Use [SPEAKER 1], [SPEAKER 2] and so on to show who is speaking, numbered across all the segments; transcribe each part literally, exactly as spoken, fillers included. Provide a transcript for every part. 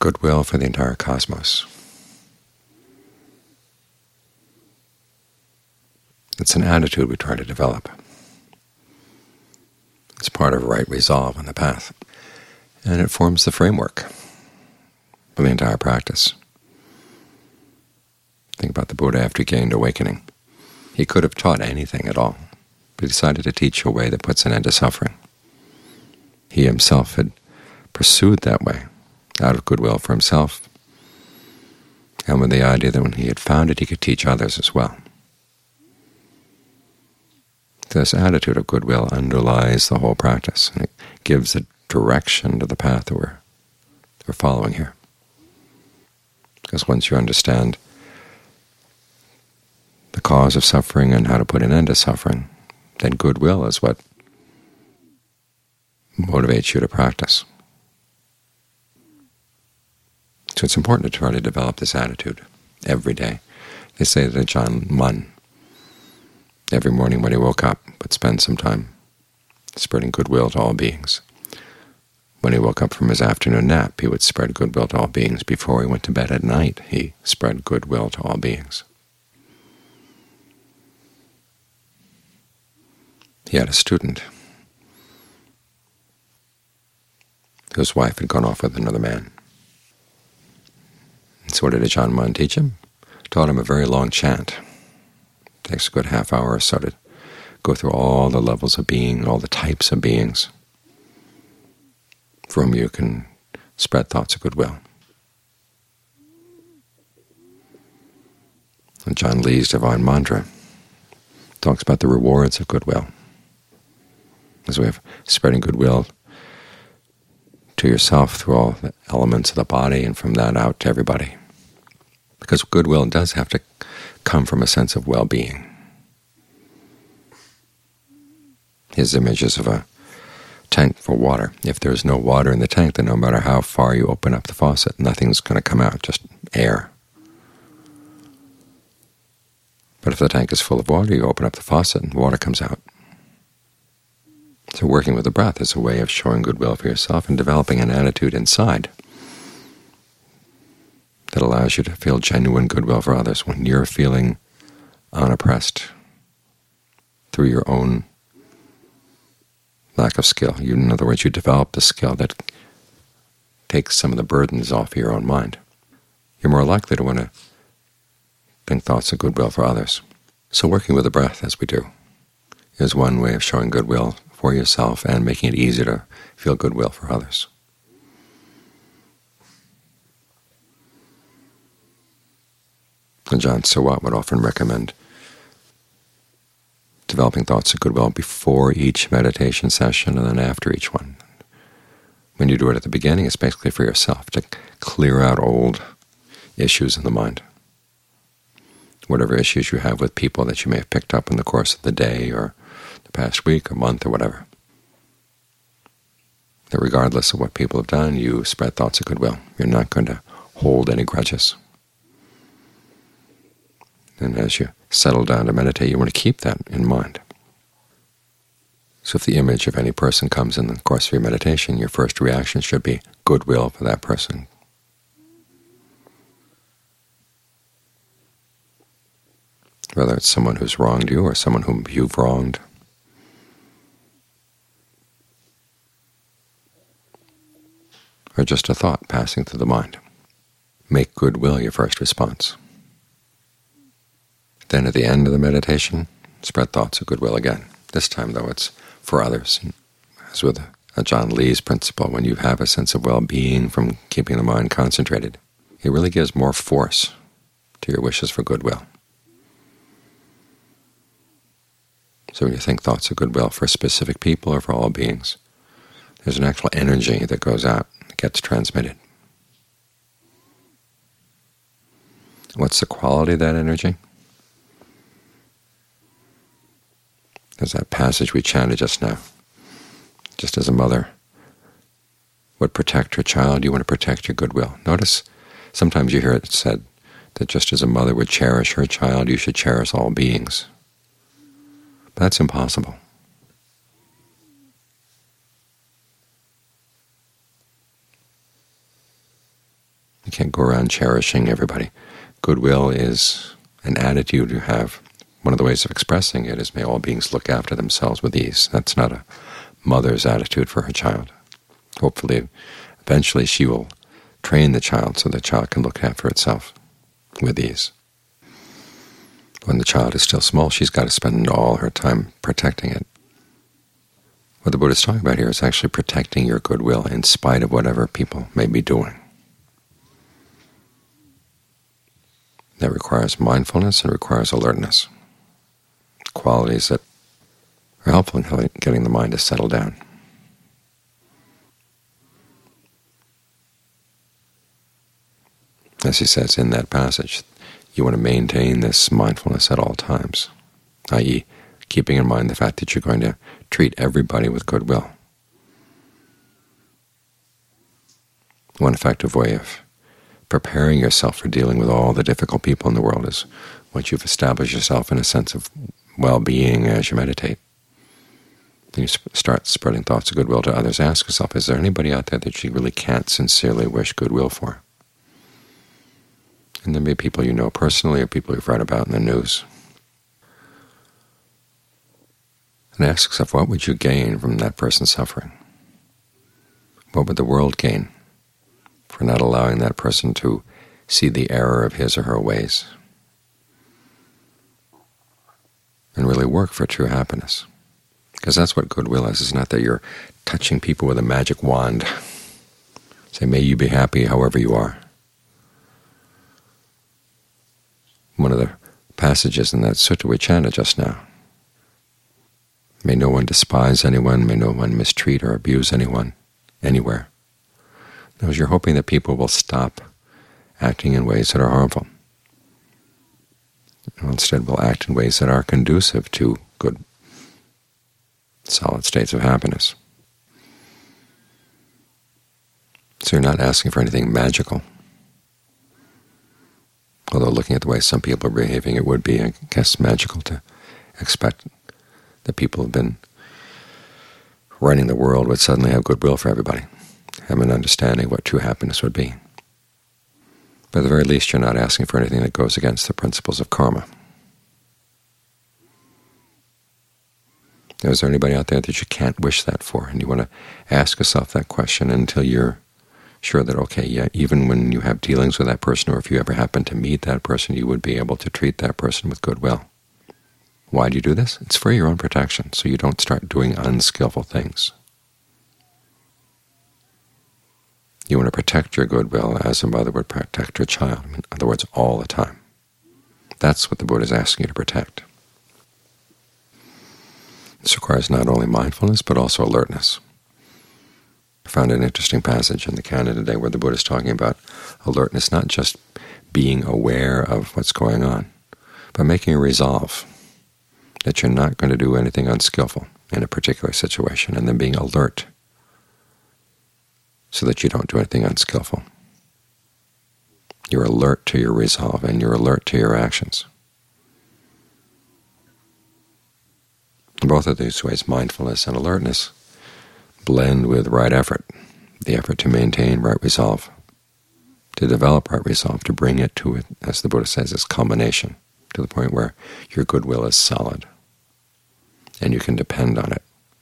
[SPEAKER 1] goodwill for the entire cosmos. It's an attitude we try to develop. It's part of right resolve on the path, and it forms the framework for the entire practice. Think about the Buddha after he gained awakening. He could have taught anything at all, but he decided to teach a way that puts an end to suffering. He himself had pursued that way out of goodwill for himself, and with the idea that when he had found it, he could teach others as well. This attitude of goodwill underlies the whole practice, and it gives a direction to the path that we're, we're following here. Because once you understand the cause of suffering and how to put an end to suffering, then goodwill is what motivates you to practice. So it's important to try to develop this attitude every day. They say that Ajaan Mun, every morning when he woke up, would spend some time spreading goodwill to all beings. When he woke up from his afternoon nap, he would spread goodwill to all beings. Before he went to bed at night, he spread goodwill to all beings. He had a student whose wife had gone off with another man. And so what did Ajaan Mun teach him? Taught him a very long chant. It takes a good half hour or so to go through all the levels of being, all the types of beings for whom you can spread thoughts of goodwill. And John Lee's Divine Mantra talks about the rewards of goodwill as we have spreading goodwill to yourself through all the elements of the body, and from that out to everybody. Because goodwill does have to come from a sense of well-being. His image is of a tank for water. If there's no water in the tank, then no matter how far you open up the faucet, nothing's going to come out, just air. But if the tank is full of water, you open up the faucet and water comes out. So working with the breath is a way of showing goodwill for yourself and developing an attitude inside that allows you to feel genuine goodwill for others when you're feeling unoppressed through your own lack of skill. You, in other words, you develop the skill that takes some of the burdens off of your own mind. You're more likely to want to think thoughts of goodwill for others. So working with the breath, as we do, is one way of showing goodwill for yourself and making it easier to feel goodwill for others. Ajaan Suwat would often recommend developing thoughts of goodwill before each meditation session and then after each one. When you do it at the beginning, it's basically for yourself, to clear out old issues in the mind. Whatever issues you have with people that you may have picked up in the course of the day or the past week or month or whatever. That regardless of what people have done, you spread thoughts of goodwill. You're not going to hold any grudges. And as you settle down to meditate, you want to keep that in mind. So if the image of any person comes in the course of your meditation, your first reaction should be goodwill for that person. Whether it's someone who's wronged you or someone whom you've wronged. Or just a thought passing through the mind. Make goodwill your first response. Then at the end of the meditation, spread thoughts of goodwill again. This time, though, it's for others. As with Ajaan Lee's principle, when you have a sense of well-being from keeping the mind concentrated, it really gives more force to your wishes for goodwill. So when you think thoughts of goodwill for specific people or for all beings, there's an actual energy that goes out, that gets transmitted. What's the quality of that energy? There's that passage we chanted just now. Just as a mother would protect her child, you want to protect your goodwill. Notice sometimes you hear it said that just as a mother would cherish her child, you should cherish all beings. But that's impossible. can't go around cherishing everybody. Goodwill is an attitude you have. One of the ways of expressing it is, may all beings look after themselves with ease. That's not a mother's attitude for her child. Hopefully, eventually she will train the child so the child can look after itself with ease. When the child is still small, she's got to spend all her time protecting it. What the Buddha is talking about here is actually protecting your goodwill in spite of whatever people may be doing. That requires mindfulness and requires alertness, qualities that are helpful in getting the mind to settle down. As he says in that passage, you want to maintain this mindfulness at all times, that is, keeping in mind the fact that you're going to treat everybody with goodwill. One effective way of preparing yourself for dealing with all the difficult people in the world is once you've established yourself in a sense of well-being as you meditate, then you start spreading thoughts of goodwill to others. Ask yourself, is there anybody out there that you really can't sincerely wish goodwill for? And there may be people you know personally or people you've read about in the news. And ask yourself, what would you gain from that person's suffering? What would the world gain for not allowing that person to see the error of his or her ways and really work for true happiness? Because that's what goodwill is. It's not that you're touching people with a magic wand. Say, may you be happy however you are. One of the passages in that sutta we chanted just now, may no one despise anyone, may no one mistreat or abuse anyone, anywhere. Because you're hoping that people will stop acting in ways that are harmful. Instead, will act in ways that are conducive to good, solid states of happiness. So you're not asking for anything magical. Although looking at the way some people are behaving, it would be, I guess, magical to expect that people have been running the world would suddenly have goodwill for everybody, have an understanding of what true happiness would be. But at the very least, you're not asking for anything that goes against the principles of karma. Is there anybody out there that you can't wish that for? And you want to ask yourself that question until you're sure that, okay, yeah, even when you have dealings with that person, or if you ever happen to meet that person, you would be able to treat that person with goodwill. Why do you do this? It's for your own protection, so you don't start doing unskillful things. You want to protect your goodwill as a mother would protect her child. In other words, all the time. That's what the Buddha is asking you to protect. This requires not only mindfulness, but also alertness. I found an interesting passage in the canon today where the Buddha is talking about alertness, not just being aware of what's going on, but making a resolve that you're not going to do anything unskillful in a particular situation, and then being alert so that you don't do anything unskillful. You're alert to your resolve, and you're alert to your actions. In both of these ways, mindfulness and alertness blend with right effort, the effort to maintain right resolve, to develop right resolve, to bring it to it, as the Buddha says, its culmination, to the point where your goodwill is solid and you can depend on it.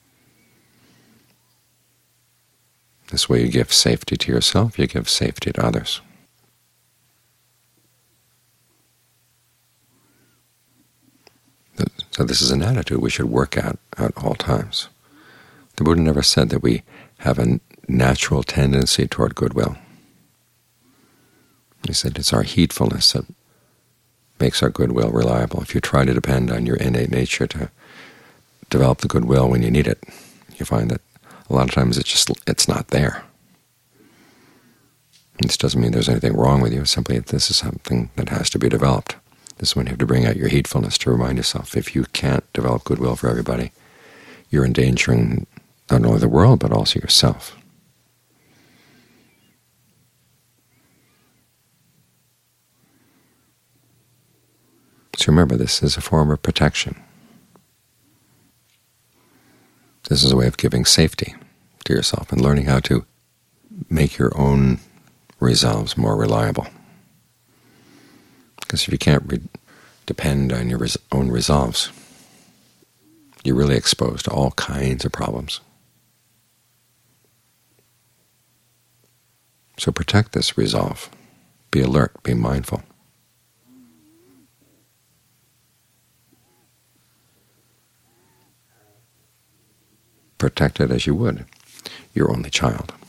[SPEAKER 1] This way you give safety to yourself, you give safety to others. So this is an attitude we should work at at all times. The Buddha never said that we have a natural tendency toward goodwill. He said it's our heedfulness that makes our goodwill reliable. If you try to depend on your innate nature to develop the goodwill when you need it, you find that a lot of times it's just it's not there. This doesn't mean there's anything wrong with you. It's simply that this is something that has to be developed. This is when you have to bring out your heedfulness to remind yourself, if you can't develop goodwill for everybody, you're endangering not only the world, but also yourself. So remember, this is a form of protection. This is a way of giving safety to yourself and learning how to make your own resolve's more reliable. Because if you can't re depend on your res own resolves, you're really exposed to all kinds of problems. So protect this resolve. Be alert, be mindful. Protect it as you would your only child.